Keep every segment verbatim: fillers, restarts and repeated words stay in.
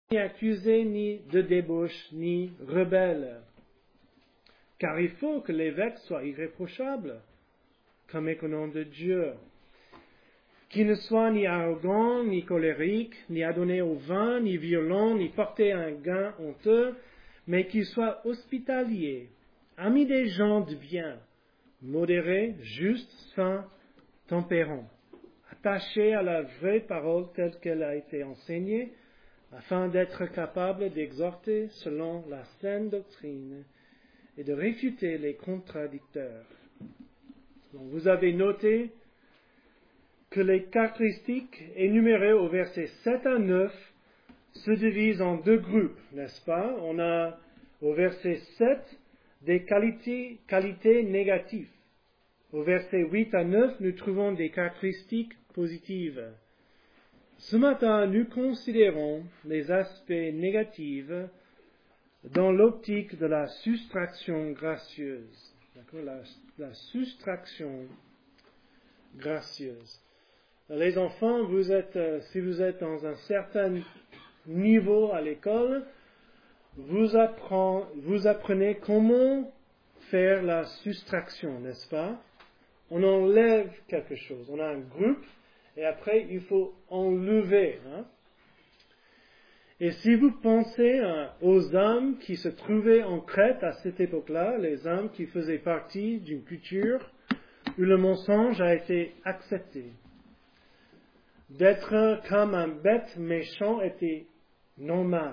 ni accusé, ni de débauche, ni rebelle. Car il faut que l'évêque soit irréprochable, comme économe de Dieu, qui ne soit ni arrogant, ni colérique, ni adonné au vin, ni violent, ni porté un gain honteux, mais qu'il soit hospitalier, ami des gens de bien, modéré, juste, saint, tempérant, attaché à la vraie parole telle qu'elle a été enseignée, afin d'être capable d'exhorter selon la saine doctrine et de réfuter les contradicteurs. Donc, vous avez noté que les caractéristiques énumérées au verset sept à neuf se divisent en deux groupes, n'est-ce pas? On a au verset sept des qualités, qualités négatives. Au verset huit à neuf, nous trouvons des caractéristiques positives. Ce matin, nous considérons les aspects négatifs dans l'optique de la soustraction gracieuse. D'accord? La, la soustraction gracieuse. Les enfants, vous êtes, si vous êtes dans un certain niveau à l'école, vous, apprend, vous apprenez comment faire la soustraction, n'est-ce pas? On enlève quelque chose. On a un groupe et après il faut enlever. Hein? Et si vous pensez hein, aux âmes qui se trouvaient en Crète à cette époque-là, les âmes qui faisaient partie d'une culture où le mensonge a été accepté, d'être comme un bête méchant était normal.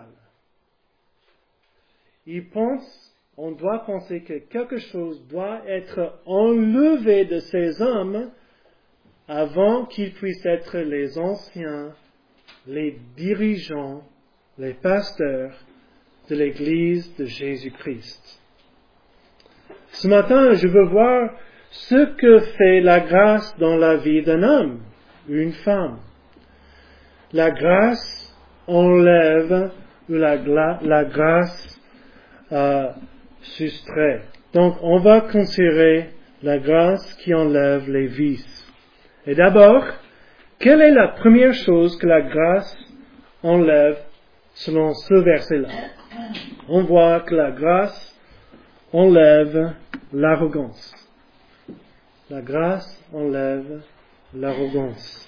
Ils pensent, on doit penser que quelque chose doit être enlevé de ces hommes avant qu'ils puissent être les anciens, les dirigeants, les pasteurs de l'Église de Jésus-Christ. Ce matin, je veux voir ce que fait la grâce dans la vie d'un homme ou une femme. La grâce enlève ou la, la grâce euh, soustrait. Donc, on va considérer la grâce qui enlève les vices. Et d'abord, quelle est la première chose que la grâce enlève selon ce verset-là? On voit que la grâce enlève l'arrogance. La grâce enlève l'arrogance.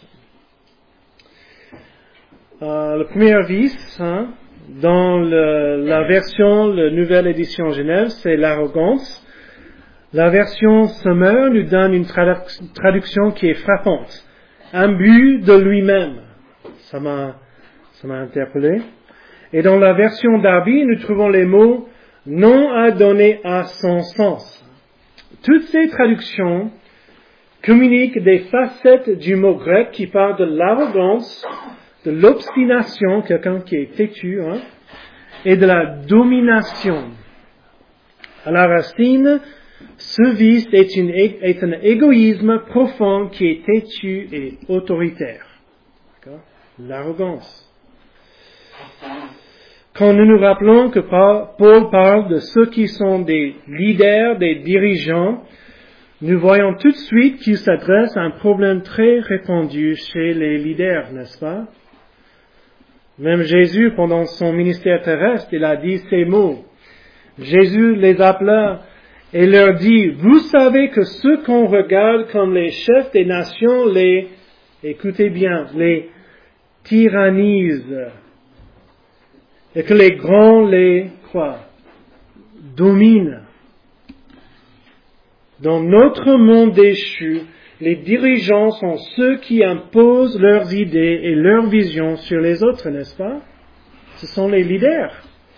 Euh, le premier vice, hein, dans le, la version, la nouvelle édition Genève, c'est l'arrogance. La version Sommer nous donne une tradu- traduction qui est frappante. Imbu de lui-même. Ça m'a, ça m'a interpellé. Et dans la version Darby, nous trouvons les mots non à donner à son sens. Toutes ces traductions communiquent des facettes du mot grec qui parle de l'arrogance, de l'obstination, quelqu'un qui est têtu, hein, et de la domination. À la racine, ce vice est, une, est un égoïsme profond qui est têtu et autoritaire. D'accord? L'arrogance. Quand nous nous rappelons que Paul parle de ceux qui sont des leaders, des dirigeants, nous voyons tout de suite qu'il s'adresse à un problème très répandu chez les leaders, n'est-ce pas? Même Jésus, pendant son ministère terrestre, il a dit ces mots. Jésus les appela et leur dit, vous savez que ceux qu'on regarde comme les chefs des nations, les, écoutez bien, les tyrannisent. Et que les grands les, quoi, dominent. Dans notre monde déchu, les dirigeants sont ceux qui imposent leurs idées et leurs visions sur les autres, n'est-ce pas? Ce sont les leaders.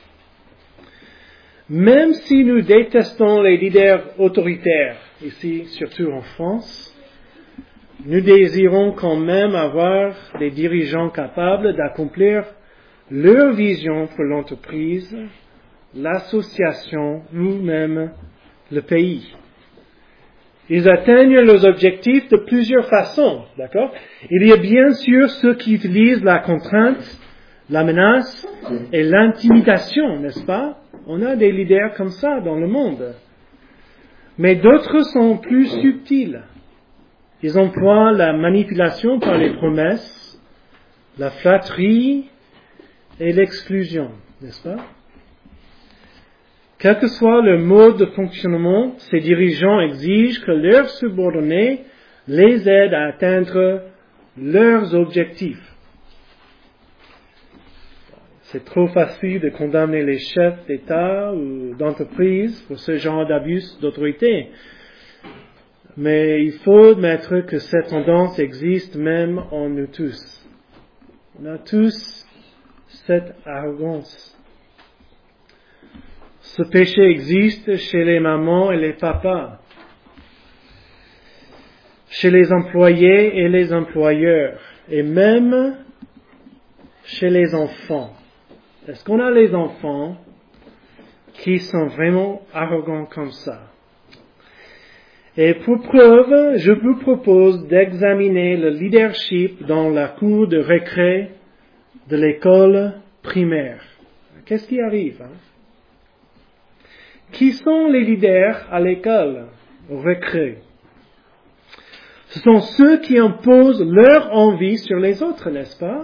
Même si nous détestons les leaders autoritaires, ici, surtout en France, nous désirons quand même avoir des dirigeants capables d'accomplir leur vision pour l'entreprise, l'association ou même le pays. Ils atteignent leurs objectifs de plusieurs façons, d'accord? Il y a bien sûr ceux qui utilisent la contrainte, la menace et l'intimidation, n'est-ce pas? On a des leaders comme ça dans le monde. Mais d'autres sont plus subtils. Ils emploient la manipulation par les promesses, la flatterie et l'exclusion, n'est-ce pas? Quel que soit le mode de fonctionnement, ces dirigeants exigent que leurs subordonnés les aident à atteindre leurs objectifs. C'est trop facile de condamner les chefs d'État ou d'entreprise pour ce genre d'abus d'autorité. Mais il faut admettre que cette tendance existe même en nous tous. On a tous cette arrogance. Ce péché existe chez les mamans et les papas, chez les employés et les employeurs, et même chez les enfants. Est-ce qu'on a les enfants qui sont vraiment arrogants comme ça? Et pour preuve, je vous propose d'examiner le leadership dans la cour de récré de l'école primaire. Qu'est-ce qui arrive? Hein? Qui sont les leaders à l'école, au récré? Ce sont ceux qui imposent leur envie sur les autres, n'est-ce pas?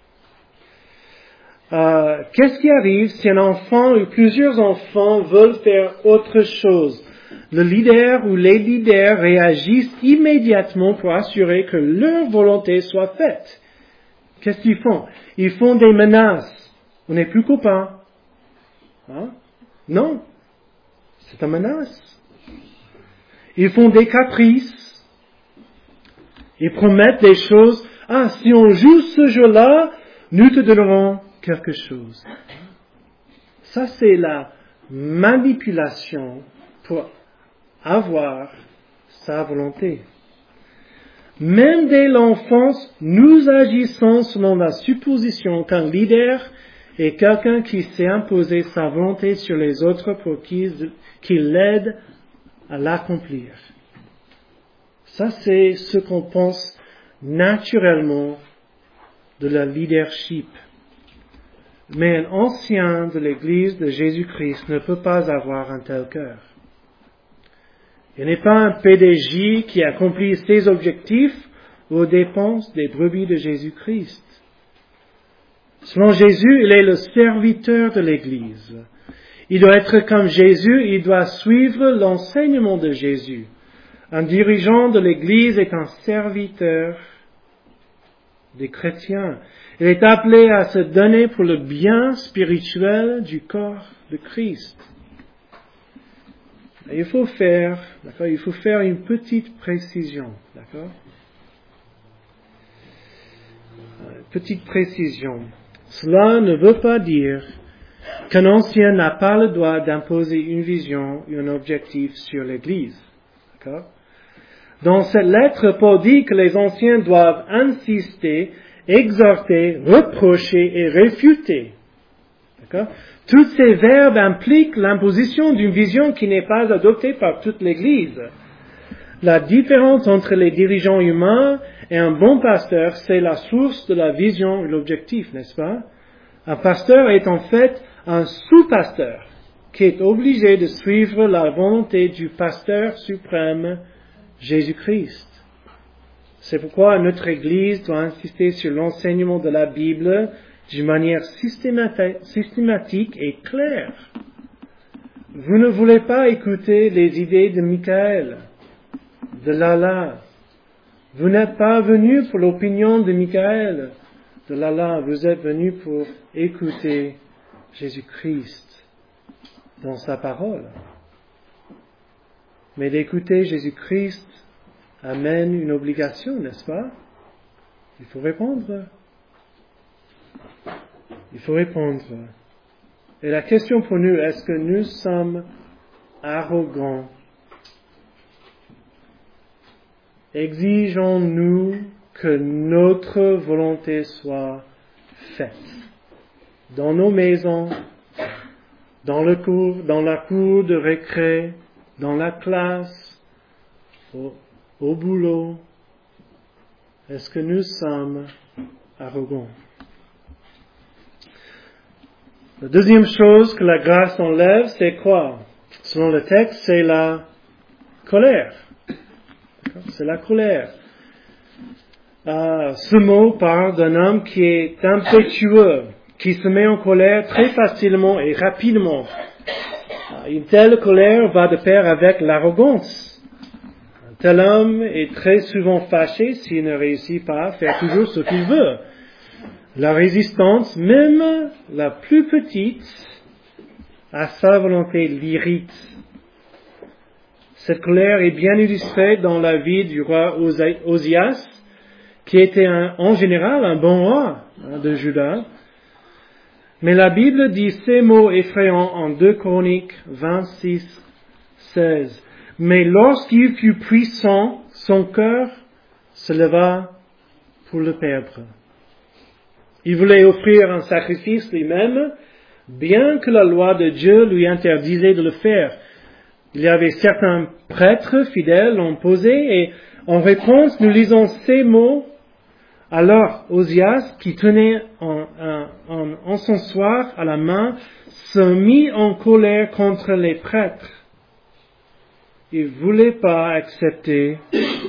Euh, qu'est-ce qui arrive si un enfant ou plusieurs enfants veulent faire autre chose? Le leader ou les leaders réagissent immédiatement pour assurer que leur volonté soit faite. Qu'est-ce qu'ils font? Ils font des menaces. On n'est plus copains. Hein? Non. C'est une menace. Ils font des caprices. Ils promettent des choses. Ah, si on joue ce jeu-là, nous te donnerons quelque chose. Ça, c'est la manipulation pour avoir sa volonté. Même dès l'enfance, nous agissons selon la supposition qu'un leader est quelqu'un qui sait imposer sa volonté sur les autres pour qu'il, qu'il l'aide à l'accomplir. Ça, c'est ce qu'on pense naturellement de la leadership. Mais un ancien de l'Église de Jésus-Christ ne peut pas avoir un tel cœur. Il n'est pas un P D J qui accomplit ses objectifs aux dépenses des brebis de Jésus-Christ. Selon Jésus, il est le serviteur de l'Église. Il doit être comme Jésus, il doit suivre l'enseignement de Jésus. Un dirigeant de l'Église est un serviteur des chrétiens. Il est appelé à se donner pour le bien spirituel du corps de Christ. Il faut faire, d'accord, il faut faire une petite précision, d'accord? Petite précision. Cela ne veut pas dire qu'un ancien n'a pas le droit d'imposer une vision ou un objectif sur l'Église, d'accord? Dans cette lettre, Paul dit que les anciens doivent insister, exhorter, reprocher et réfuter. D'accord? Tous ces verbes impliquent l'imposition d'une vision qui n'est pas adoptée par toute l'Église. La différence entre les dirigeants humains et un bon pasteur, c'est la source de la vision et l'objectif, n'est-ce pas? Un pasteur est en fait un sous-pasteur qui est obligé de suivre la volonté du pasteur suprême, Jésus-Christ. C'est pourquoi notre Église doit insister sur l'enseignement de la Bible d'une manière systématique et claire. Vous ne voulez pas écouter les idées de Michael, de Lala. Vous n'êtes pas venu pour l'opinion de Michael, de Lala. Vous êtes venu pour écouter Jésus-Christ dans sa parole. Mais d'écouter Jésus-Christ amène une obligation, n'est-ce pas? Il faut répondre. Il faut répondre. Et la question pour nous, est-ce que nous sommes arrogants? Exigeons-nous que notre volonté soit faite dans nos maisons, dans le cours, dans la cour de récré, dans la classe, au, au boulot? Est-ce que nous sommes arrogants? La deuxième chose que la grâce enlève, c'est quoi? Selon le texte, c'est la colère. C'est la colère. Euh, ce mot parle d'un homme qui est impétueux, qui se met en colère très facilement et rapidement. Une telle colère va de pair avec l'arrogance. Un tel homme est très souvent fâché s'il ne réussit pas à faire toujours ce qu'il veut. La résistance, même la plus petite, à sa volonté l'irrite. Cette colère est bien illustrée dans la vie du roi Osias, qui était un, en général un bon roi hein, de Juda. Mais la Bible dit ces mots effrayants en deux Chroniques vingt-six, seize. Mais lorsqu'il fut puissant, son cœur se leva pour le perdre. Il voulait offrir un sacrifice lui-même, bien que la loi de Dieu lui interdisait de le faire. Il y avait certains prêtres fidèles opposés et en réponse, nous lisons ces mots. Alors, Osias, qui tenait un, un, un encensoir à la main, se mit en colère contre les prêtres. Il ne voulait pas accepter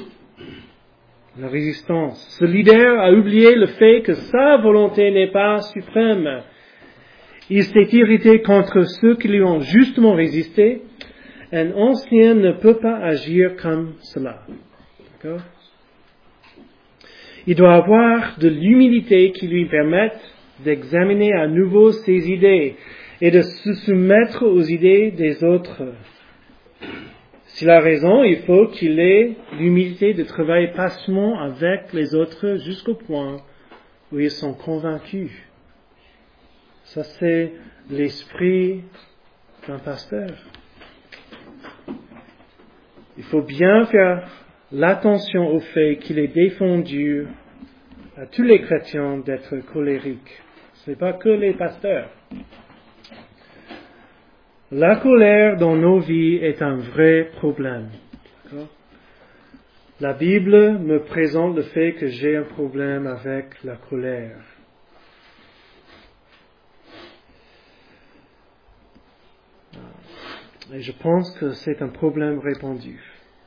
la résistance. Ce leader a oublié le fait que sa volonté n'est pas suprême. Il s'est irrité contre ceux qui lui ont justement résisté. Un ancien ne peut pas agir comme cela. D'accord? Il doit avoir de l'humilité qui lui permette d'examiner à nouveau ses idées et de se soumettre aux idées des autres. S'il a raison, il faut qu'il ait l'humilité de travailler patiemment avec les autres jusqu'au point où ils sont convaincus. Ça, c'est l'esprit d'un pasteur. Il faut bien faire l'attention au fait qu'il est défendu à tous les chrétiens d'être colériques. Ce n'est pas que les pasteurs. La colère dans nos vies est un vrai problème. D'accord? La Bible me présente le fait que j'ai un problème avec la colère. Et je pense que c'est un problème répandu.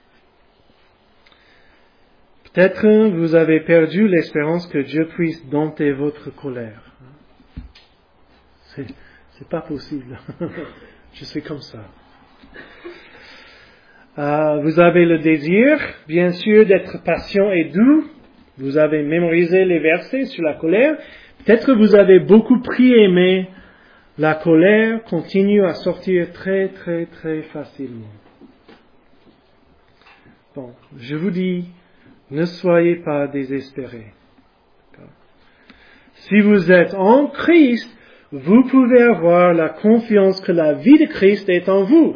Peut-être vous avez perdu l'espérance que Dieu puisse dompter votre colère. C'est, c'est pas possible. Je suis comme ça. Euh, vous avez le désir, bien sûr, d'être patient et doux. Vous avez mémorisé les versets sur la colère. Peut-être vous avez beaucoup prié, mais la colère continue à sortir très, très, très facilement. Bon, je vous dis, ne soyez pas désespérés. Si vous êtes en Christ, vous pouvez avoir la confiance que la vie de Christ est en vous.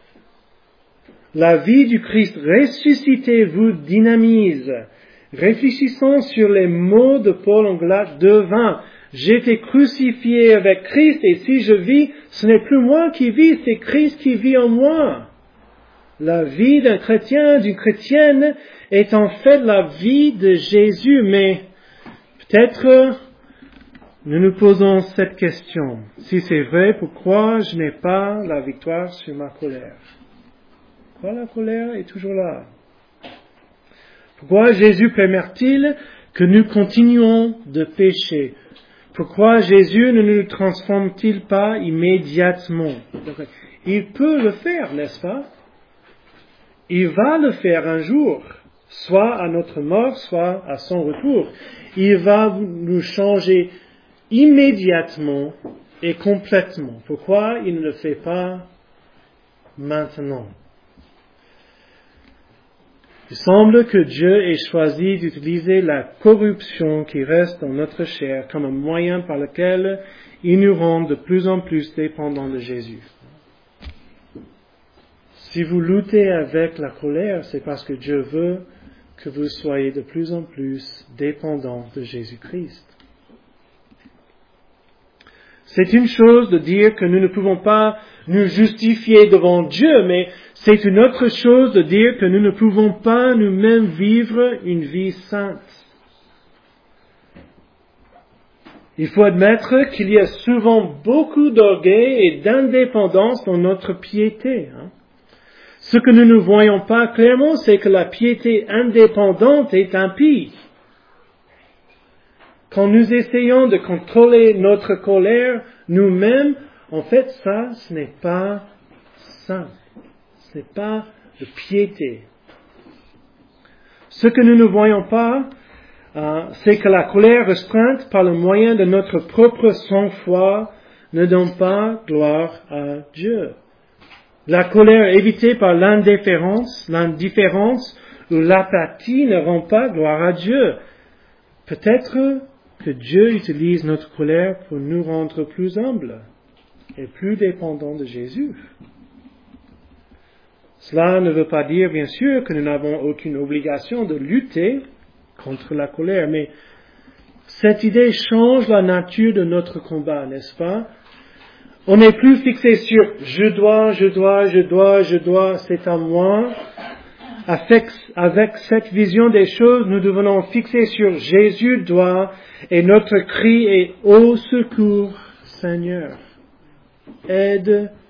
La vie du Christ ressuscité vous dynamise. Réfléchissons sur les mots de Paul en Galates deux vingt. J'ai été crucifié avec Christ et si je vis, ce n'est plus moi qui vis, c'est Christ qui vit en moi. La vie d'un chrétien, d'une chrétienne, est en fait la vie de Jésus, mais peut-être nous nous posons cette question. Si c'est vrai, pourquoi je n'ai pas la victoire sur ma colère? Pourquoi la colère est toujours là? Pourquoi Jésus permet-il que nous continuons de pécher? Pourquoi Jésus ne nous transforme-t-il pas immédiatement? Il peut le faire, n'est-ce pas? Il va le faire un jour, soit à notre mort, soit à son retour. Il va nous changer immédiatement et complètement. Pourquoi il ne le fait pas maintenant? Il semble que Dieu ait choisi d'utiliser la corruption qui reste dans notre chair comme un moyen par lequel il nous rend de plus en plus dépendants de Jésus. Si vous luttez avec la colère, c'est parce que Dieu veut que vous soyez de plus en plus dépendants de Jésus-Christ. C'est une chose de dire que nous ne pouvons pas nous justifier devant Dieu, mais c'est une autre chose de dire que nous ne pouvons pas nous-mêmes vivre une vie sainte. Il faut admettre qu'il y a souvent beaucoup d'orgueil et d'indépendance dans notre piété. Hein. Ce que nous ne voyons pas clairement, c'est que la piété indépendante est impie. quand nous essayons de contrôler notre colère nous-mêmes, en fait, ça, ce n'est pas saint. Ce n'est pas de piété. Ce que nous ne voyons pas, euh, c'est que la colère restreinte par le moyen de notre propre sang-froid ne donne pas gloire à Dieu. La colère évitée par l'indifférence, l'indifférence ou l'apathie ne rend pas gloire à Dieu. Peut-être que Dieu utilise notre colère pour nous rendre plus humbles et plus dépendants de Jésus. Cela ne veut pas dire, bien sûr, que nous n'avons aucune obligation de lutter contre la colère, mais cette idée change la nature de notre combat, n'est-ce pas? On n'est plus fixé sur « je dois, je dois, je dois, je dois, c'est à moi ». Avec, avec cette vision des choses, nous devenons fixés sur « Jésus doit » et notre cri est « Au secours, Seigneur, aide-moi ».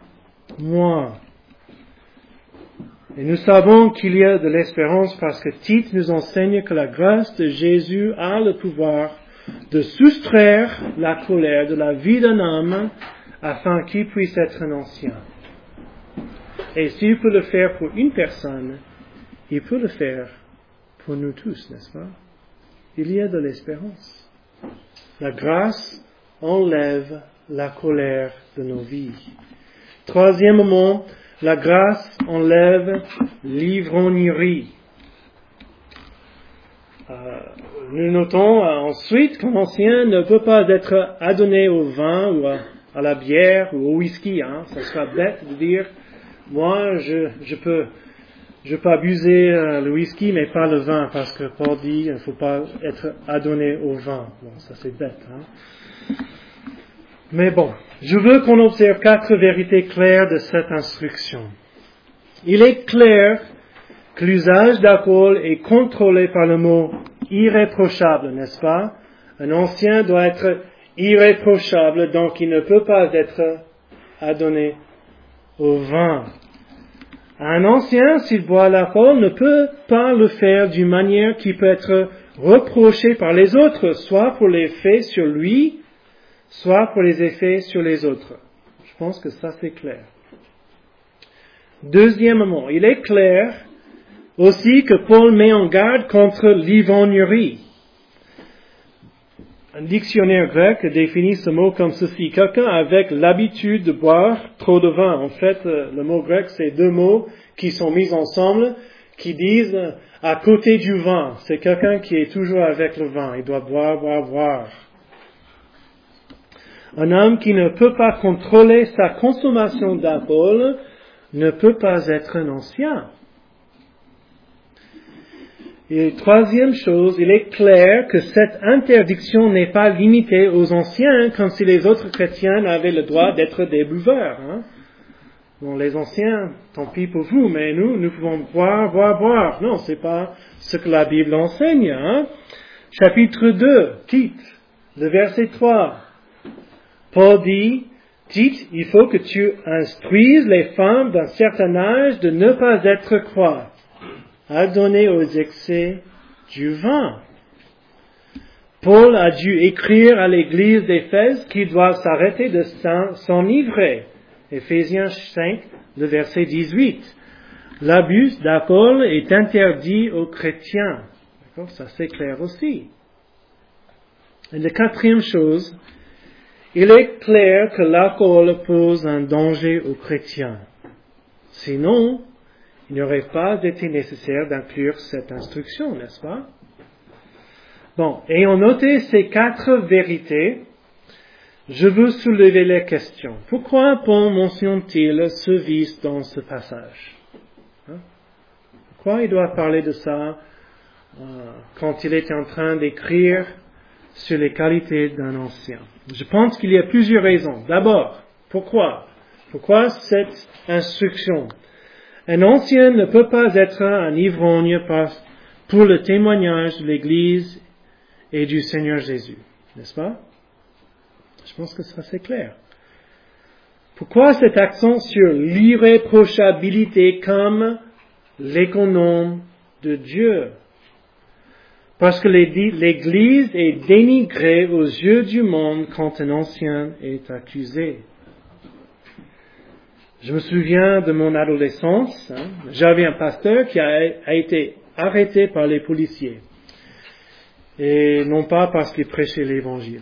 Et nous savons qu'il y a de l'espérance parce que Tite nous enseigne que la grâce de Jésus a le pouvoir de soustraire la colère de la vie d'un homme afin qu'il puisse être un ancien. Et s'il peut le faire pour une personne, il peut le faire pour nous tous, n'est-ce pas? Il y a de l'espérance. La grâce enlève la colère de nos vies. Troisièmement, la grâce enlève l'ivrognerie. Euh, nous notons euh, ensuite qu'un ancien ne peut pas être adonné au vin ou à, à la bière ou au whisky. Hein. Ça sera bête de dire, moi je, je peux je peux abuser euh, le whisky mais pas le vin parce que Paul dit qu'il ne faut pas être adonné au vin. Bon, ça c'est bête. Hein. Mais bon, je veux qu'on observe quatre vérités claires de cette instruction. Il est clair que l'usage d'alcool est contrôlé par le mot irréprochable, n'est-ce pas? Un ancien doit être irréprochable, donc il ne peut pas être adonné au vin. Un ancien, s'il boit l'alcool, ne peut pas le faire d'une manière qui peut être reprochée par les autres, soit pour l'effet sur lui, soit pour les effets sur les autres. Je pense que ça c'est clair. Deuxièmement, il est clair aussi que Paul met en garde contre l'ivrognerie. Un dictionnaire grec définit ce mot comme ceci. Quelqu'un avec l'habitude de boire trop de vin. En fait, le mot grec, c'est deux mots qui sont mis ensemble, qui disent à côté du vin. C'est quelqu'un qui est toujours avec le vin. Il doit boire, boire, boire. Un homme qui ne peut pas contrôler sa consommation d'alcool ne peut pas être un ancien. Et troisième chose, il est clair que cette interdiction n'est pas limitée aux anciens, comme si les autres chrétiens avaient le droit d'être des buveurs. Hein. Bon, les anciens, tant pis pour vous, mais nous, nous pouvons boire, boire, boire. Non, c'est pas ce que la Bible enseigne. Hein. Chapitre deux, Tite, le verset trois. Paul dit, Tite, il faut que tu instruises les femmes d'un certain âge de ne pas être quoi? Adonnées aux excès du vin. Paul a dû écrire à l'église d'Éphèse qu'ils doivent s'arrêter de s'enivrer. Éphésiens cinq, le verset dix-huit. L'abus d'alcool est interdit aux chrétiens. D'accord? Ça c'est clair aussi. Et la quatrième chose, il est clair que l'alcool pose un danger aux chrétiens. Sinon, il n'aurait pas été nécessaire d'inclure cette instruction, n'est-ce pas? Bon, ayant noté ces quatre vérités, je veux soulever les questions. Pourquoi Paul mentionne-t-il ce vice dans ce passage? Hein? Pourquoi il doit parler de ça euh, quand il est en train d'écrire sur les qualités d'un ancien? Je pense qu'il y a plusieurs raisons. D'abord, pourquoi? Pourquoi cette instruction? Un ancien ne peut pas être un ivrogne pour le témoignage de l'Église et du Seigneur Jésus. N'est-ce pas? Je pense que ça c'est clair. Pourquoi cet accent sur l'irréprochabilité comme l'économe de Dieu? Parce que l'Église est dénigrée aux yeux du monde quand un ancien est accusé. Je me souviens de mon adolescence, hein, j'avais un pasteur qui a, a été arrêté par les policiers. Et non pas parce qu'il prêchait l'Évangile.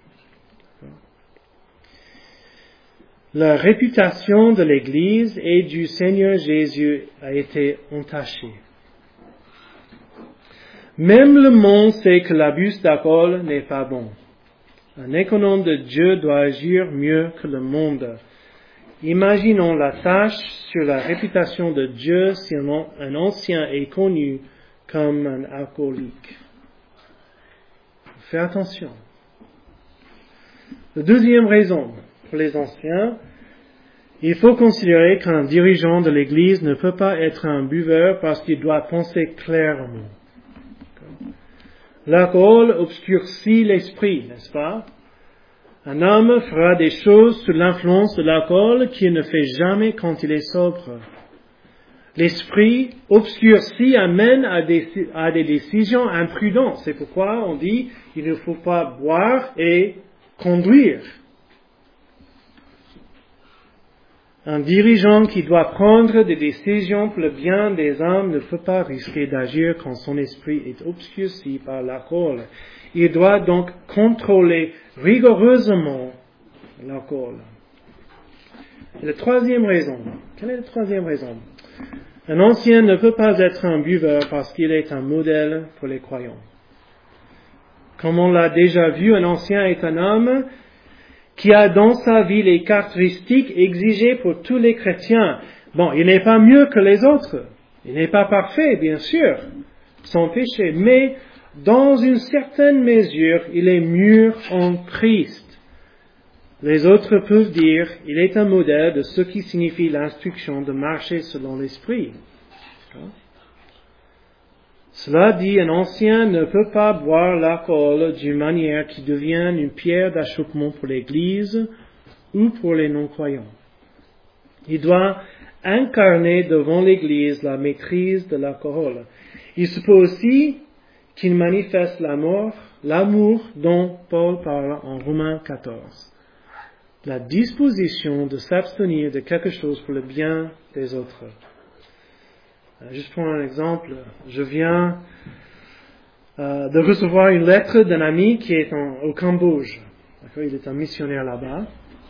La réputation de l'Église et du Seigneur Jésus a été entachée. Même le monde sait que l'abus d'alcool n'est pas bon. Un économe de Dieu doit agir mieux que le monde. Imaginons la tâche sur la réputation de Dieu si un ancien est connu comme un alcoolique. Fais attention. La deuxième raison pour les anciens, il faut considérer qu'un dirigeant de l'Église ne peut pas être un buveur parce qu'il doit penser clairement. L'alcool obscurcit l'esprit, n'est-ce pas? Un homme fera des choses sous l'influence de l'alcool qu'il ne fait jamais quand il est sobre. L'esprit obscurci amène à des, à des décisions imprudentes. C'est pourquoi on dit qu'il ne faut pas boire et conduire. Un dirigeant qui doit prendre des décisions pour le bien des hommes ne peut pas risquer d'agir quand son esprit est obscurci par l'alcool. Il doit donc contrôler rigoureusement l'alcool. Et la troisième raison, quelle est la troisième raison? Un ancien ne peut pas être un buveur parce qu'il est un modèle pour les croyants. Comme on l'a déjà vu, un ancien est un homme qui a dans sa vie les caractéristiques exigées pour tous les chrétiens. Bon, il n'est pas mieux que les autres. Il n'est pas parfait, bien sûr, sans péché. Mais dans une certaine mesure, il est mûr en Christ. Les autres peuvent dire, il est un modèle de ce qui signifie l'instruction de marcher selon l'esprit. Cela dit, un ancien ne peut pas boire l'alcool d'une manière qui devienne une pierre d'achoppement pour l'Église ou pour les non-croyants. Il doit incarner devant l'Église la maîtrise de l'alcool. Il se peut aussi qu'il manifeste l'amour, l'amour dont Paul parle en Romains quatorze. La disposition de s'abstenir de quelque chose pour le bien des autres. Juste pour un exemple, je viens euh, de recevoir une lettre d'un ami qui est en, au Cambodge. D'accord, il est un missionnaire là-bas.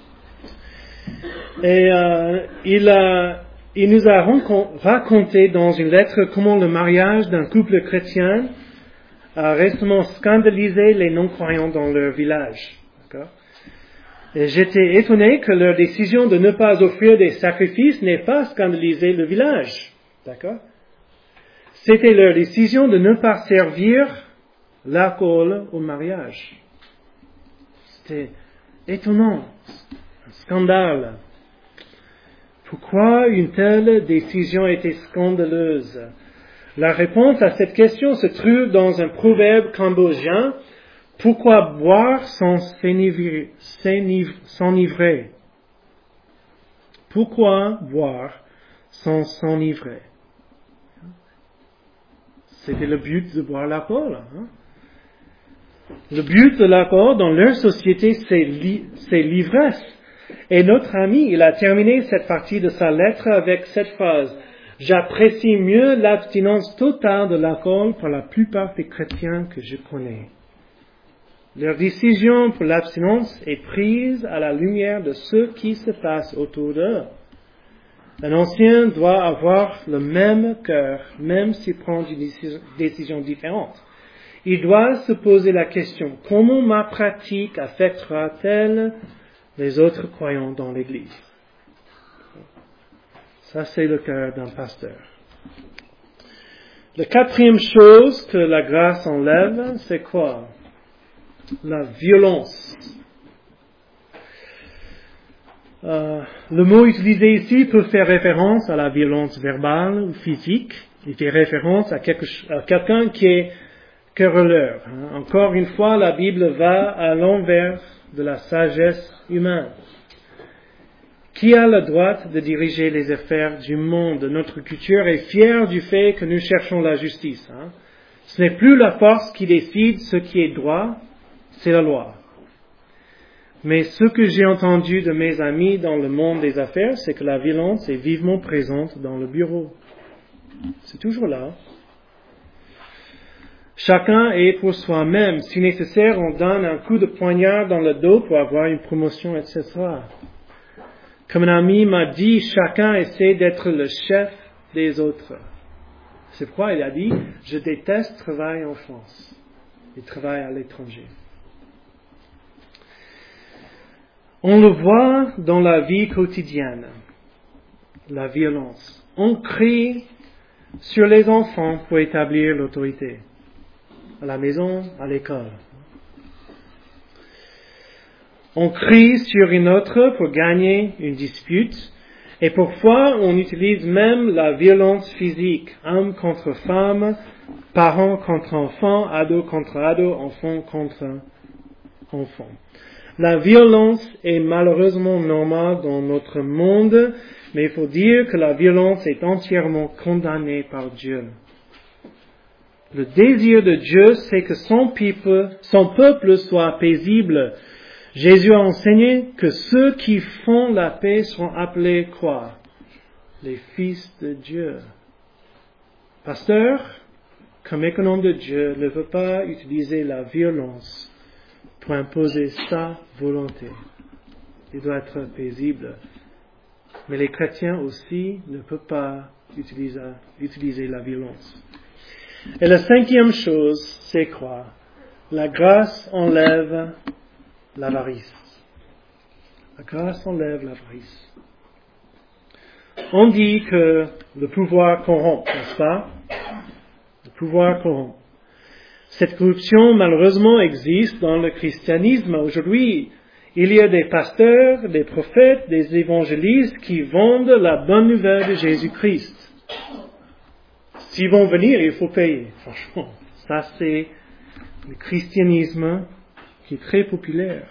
Et euh, il, a, il nous a raconté dans une lettre comment le mariage d'un couple chrétien a récemment scandalisé les non-croyants dans leur village. D'accord? Et j'étais étonné que leur décision de ne pas offrir des sacrifices n'ait pas scandalisé le village. D'accord? C'était leur décision de ne pas servir l'alcool au mariage. C'était étonnant, un scandale. Pourquoi une telle décision était scandaleuse? La réponse à cette question se trouve dans un proverbe cambodgien. Pourquoi boire sans s'enivrer? Pourquoi boire sans s'enivrer? C'était le but de boire l'alcool. Hein? Le but de l'alcool dans leur société, c'est, li- c'est l'ivresse. Et notre ami, il a terminé cette partie de sa lettre avec cette phrase. J'apprécie mieux l'abstinence totale de l'alcool pour la plupart des chrétiens que je connais. Leur décision pour l'abstinence est prise à la lumière de ce qui se passe autour d'eux. Un ancien doit avoir le même cœur, même s'il prend une décision différente. Il doit se poser la question, comment ma pratique affectera-t-elle les autres croyants dans l'Église? Ça, c'est le cœur d'un pasteur. La quatrième chose que la grâce enlève, c'est quoi? La violence. Euh, le mot utilisé ici peut faire référence à la violence verbale ou physique. Il fait référence à, quelque, à quelqu'un qui est querelleur. Hein. Encore une fois, la Bible va à l'envers de la sagesse humaine. Qui a le droit de diriger les affaires du monde? Notre culture est fière du fait que nous cherchons la justice. Hein. Ce n'est plus la force qui décide ce qui est droit, c'est la loi. Mais ce que j'ai entendu de mes amis dans le monde des affaires, c'est que la violence est vivement présente dans le bureau. C'est toujours là. Chacun est pour soi-même. Si nécessaire, on donne un coup de poignard dans le dos pour avoir une promotion, et cetera. Comme un ami m'a dit, chacun essaie d'être le chef des autres. C'est pourquoi il a dit, je déteste travailler en France et travailler à l'étranger. On le voit dans la vie quotidienne, la violence. On crie sur les enfants pour établir l'autorité, à la maison, à l'école. On crie sur une autre pour gagner une dispute, et parfois on utilise même la violence physique, homme contre femme, parents contre enfants, ado contre ado, enfant contre enfant. La violence est malheureusement normale dans notre monde, mais il faut dire que la violence est entièrement condamnée par Dieu. Le désir de Dieu, c'est que son peuple, son peuple soit paisible. Jésus a enseigné que ceux qui font la paix seront appelés quoi? Les fils de Dieu. Pasteur, comme économe de Dieu, ne veut pas utiliser la violence pour imposer sa volonté. Il doit être paisible. Mais les chrétiens aussi ne peuvent pas utiliser, utiliser la violence. Et la cinquième chose, c'est quoi? La grâce enlève l'avarice. La grâce enlève l'avarice. On dit que le pouvoir corrompt, n'est-ce pas? Le pouvoir corrompt. Cette corruption, malheureusement, existe dans le christianisme. Aujourd'hui, il y a des pasteurs, des prophètes, des évangélistes qui vendent la bonne nouvelle de Jésus-Christ. S'ils vont venir, il faut payer. Franchement, ça c'est le christianisme qui est très populaire.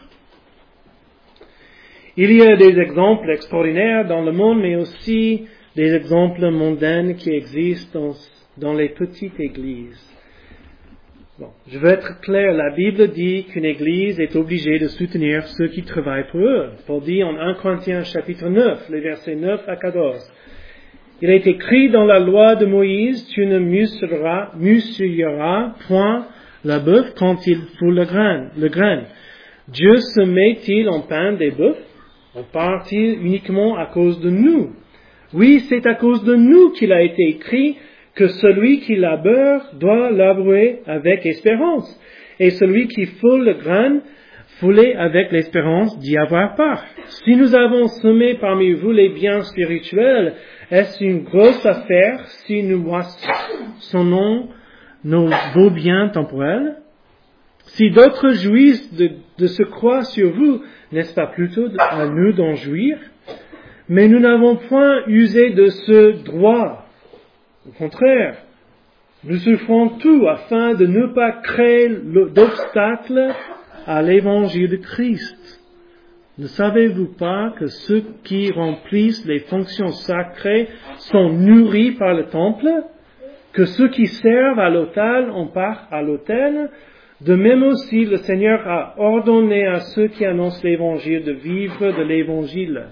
Il y a des exemples extraordinaires dans le monde, mais aussi des exemples mondains qui existent dans, dans les petites églises. Bon, je veux être clair, la Bible dit qu'une église est obligée de soutenir ceux qui travaillent pour eux. Paul dit en premier Corinthiens chapitre neuf, les versets neuf à quatorze. Il est écrit dans la loi de Moïse, tu ne muselleras, muselleras point la bœuf quand il fout le grain, le grain. Dieu se met-il en pain des bœufs? On part-il uniquement à cause de nous? Oui, c'est à cause de nous qu'il a été écrit que celui qui labore doit labourer avec espérance, et celui qui foule le grain, fouler avec l'espérance d'y avoir part. Si nous avons semé parmi vous les biens spirituels, est-ce une grosse affaire si nous moissonnons nos beaux biens temporels? Si d'autres jouissent de, de ce croix sur vous, n'est-ce pas plutôt à nous d'en jouir? Mais nous n'avons point usé de ce droit. Au contraire, nous souffrons tout afin de ne pas créer d'obstacle à l'évangile de Christ. Ne savez-vous pas que ceux qui remplissent les fonctions sacrées sont nourris par le temple? Que ceux qui servent à l'autel en part à l'autel? De même aussi, le Seigneur a ordonné à ceux qui annoncent l'évangile de vivre de l'évangile.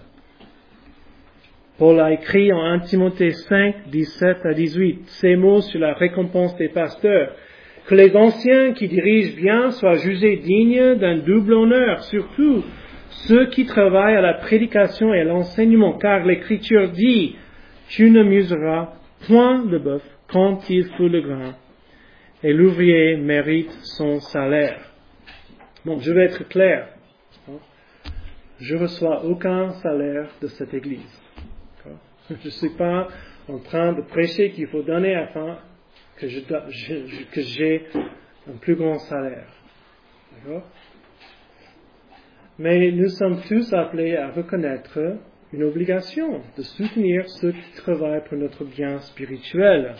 Paul a écrit en premier Timothée cinq, dix-sept à dix-huit, ces mots sur la récompense des pasteurs. Que les anciens qui dirigent bien soient jugés dignes d'un double honneur, surtout ceux qui travaillent à la prédication et à l'enseignement, car l'Écriture dit, tu ne museras point le bœuf quand il fout le grain, et l'ouvrier mérite son salaire. Bon, je vais être clair. Je ne reçois aucun salaire de cette Église. Je ne suis pas en train de prêcher qu'il faut donner afin que, je, je, que j'ai un plus grand salaire. D'accord? Mais nous sommes tous appelés à reconnaître une obligation de soutenir ceux qui travaillent pour notre bien spirituel.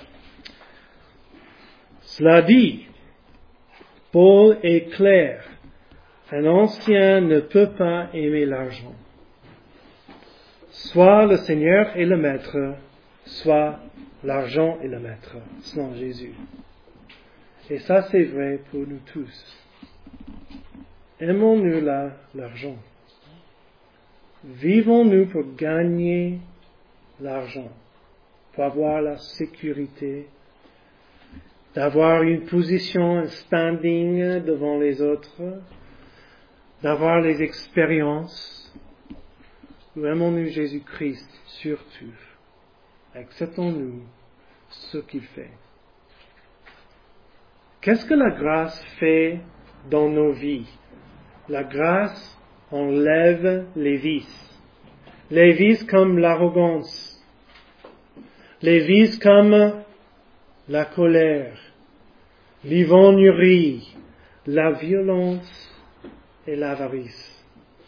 Cela dit, Paul est clair. Un ancien ne peut pas aimer l'argent. Soit le Seigneur est le maître, soit l'argent est le maître, selon Jésus. Et ça, c'est vrai pour nous tous. Aimons-nous la, l'argent? Vivons-nous pour gagner l'argent, pour avoir la sécurité, d'avoir une position, un standing devant les autres, d'avoir les expériences? Ou aimons-nous Jésus-Christ surtout? Acceptons-nous ce qu'il fait? Qu'est-ce que la grâce fait dans nos vies? La grâce enlève les vices. Les vices comme l'arrogance. Les vices comme la colère, l'ivrognerie, la violence et l'avarice.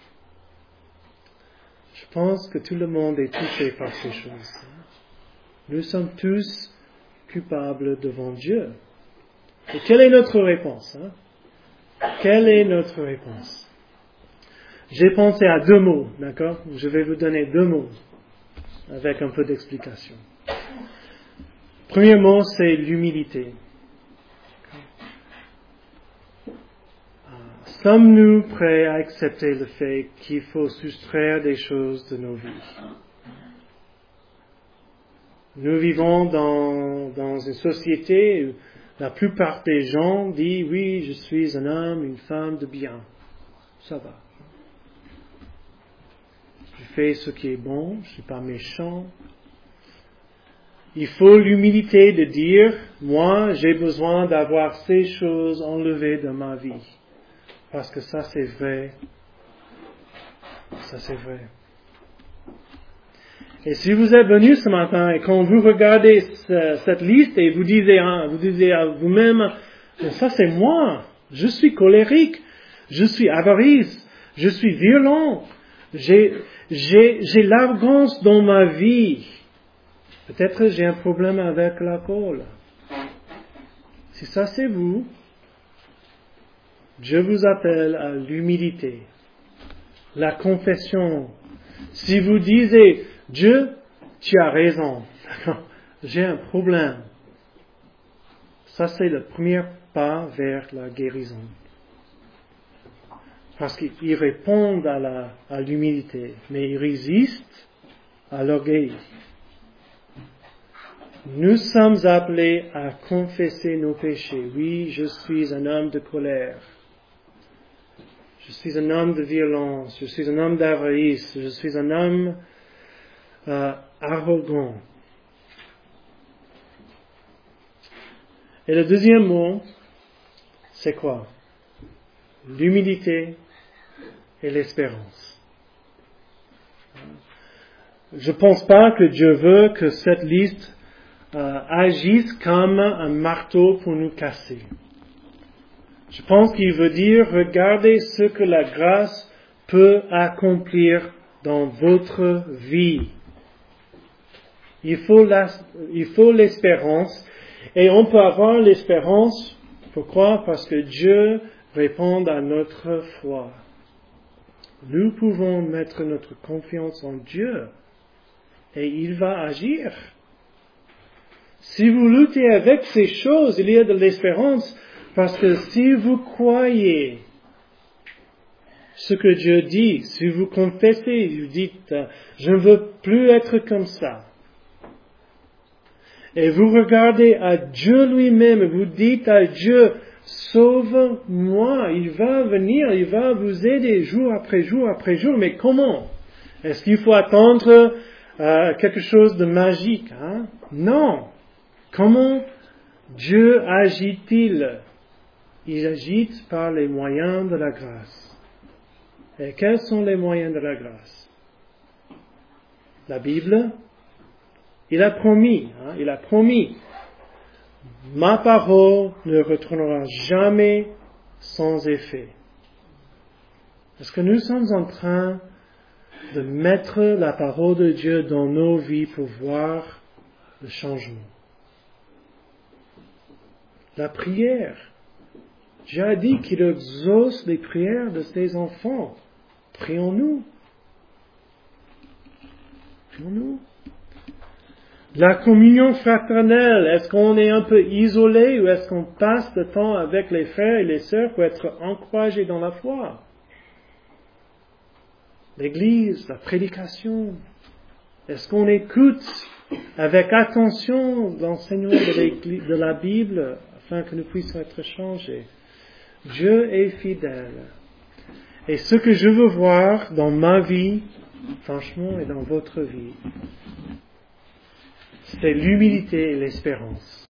Je pense que tout le monde est touché par ces choses. Nous sommes tous coupables devant Dieu. Et quelle est notre réponse? Hein? Quelle est notre réponse? J'ai pensé à deux mots, d'accord? Je vais vous donner deux mots avec un peu d'explication. Premier mot, c'est l'humilité. Sommes-nous prêts à accepter le fait qu'il faut soustraire des choses de nos vies? Nous vivons dans, dans une société où la plupart des gens disent « Oui, je suis un homme, une femme de bien. Ça va. Je fais ce qui est bon, je ne suis pas méchant. » Il faut l'humilité de dire « Moi, j'ai besoin d'avoir ces choses enlevées de ma vie. » Parce que ça, c'est vrai. Ça, c'est vrai. Et si vous êtes venu ce matin et quand vous regardez ce, cette liste et vous disiez, hein, vous disiez à vous-même, ça c'est moi, je suis colérique, je suis avarice, je suis violent, j'ai, j'ai, j'ai l'arrogance dans ma vie. Peut-être j'ai un problème avec l'alcool. Si ça c'est vous, je vous appelle à l'humilité, la confession. Si vous disiez, Dieu, tu as raison, j'ai un problème. Ça, c'est le premier pas vers la guérison. Parce qu'ils répondent à, la, à l'humilité, mais ils résistent à l'orgueil. Nous sommes appelés à confesser nos péchés. Oui, je suis un homme de colère. Je suis un homme de violence. Je suis un homme d'avarice. Je suis un homme euh, arrogant. Et le deuxième mot, c'est quoi? L'humilité et l'espérance. Je ne pense pas que Dieu veut que cette liste euh, agisse comme un marteau pour nous casser. Je pense qu'il veut dire, regardez ce que la grâce peut accomplir dans votre vie. Il faut, la, il faut l'espérance. Et on peut avoir l'espérance, pourquoi? Parce que Dieu répond à notre foi. Nous pouvons mettre notre confiance en Dieu et il va agir. Si vous luttez avec ces choses, il y a de l'espérance, parce que si vous croyez ce que Dieu dit, si vous confessez, vous dites, je ne veux plus être comme ça, et vous regardez à Dieu lui-même, vous dites à Dieu, sauve-moi, il va venir, il va vous aider jour après jour après jour, mais comment? Est-ce qu'il faut attendre euh, quelque chose de magique? Hein? Non. Comment Dieu agit-il? Il agit par les moyens de la grâce. Et quels sont les moyens de la grâce? La Bible, il a promis, hein, il a promis, ma parole ne retournera jamais sans effet. Est-ce que nous sommes en train de mettre la parole de Dieu dans nos vies pour voir le changement? La prière. Dieu a dit qu'il exauce les prières de ses enfants. Prions-nous. Prions-nous. La communion fraternelle, est-ce qu'on est un peu isolé ou est-ce qu'on passe le temps avec les frères et les sœurs pour être encouragés dans la foi? L'église, la prédication, est-ce qu'on écoute avec attention l'enseignement de, de la Bible afin que nous puissions être changés? Dieu est fidèle. Et ce que je veux voir dans ma vie, franchement, et dans votre vie, c'est l'humilité et l'espérance.